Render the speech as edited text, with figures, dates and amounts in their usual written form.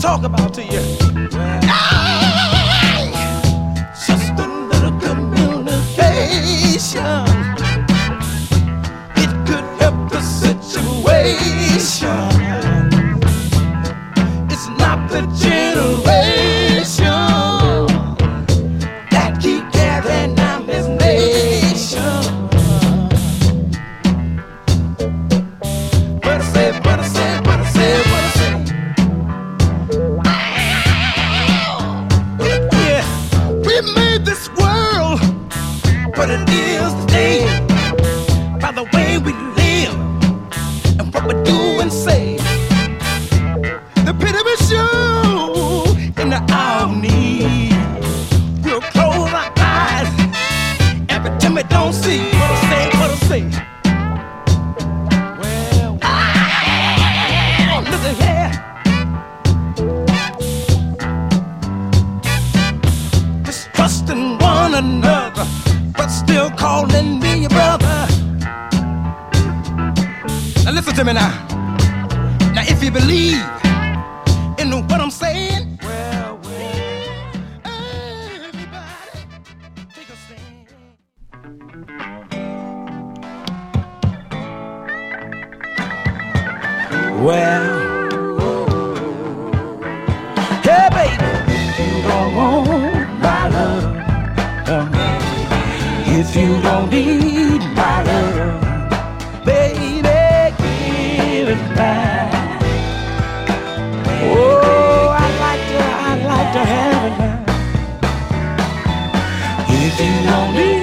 talk about to you. Hey, just a little communication. It could help the situation. It's not the generation that keep carrying on this nation. What I say, what I say, what I say, what I say. Yeah, we made this world what it is today by the way we live and what we do and say. The pity we show in the hour of need. We'll close our eyes and pretend we don't see. What I say, what I say. Well, look at here. Mistrusting one another, but still calling me your brother. Now listen to me now. Now if you believe in what I'm saying, well, everybody take a stand. Well, hey baby, if you don't want my love, if you don't need my love, baby, give it back. Oh, I'd like to have it now. If you don't need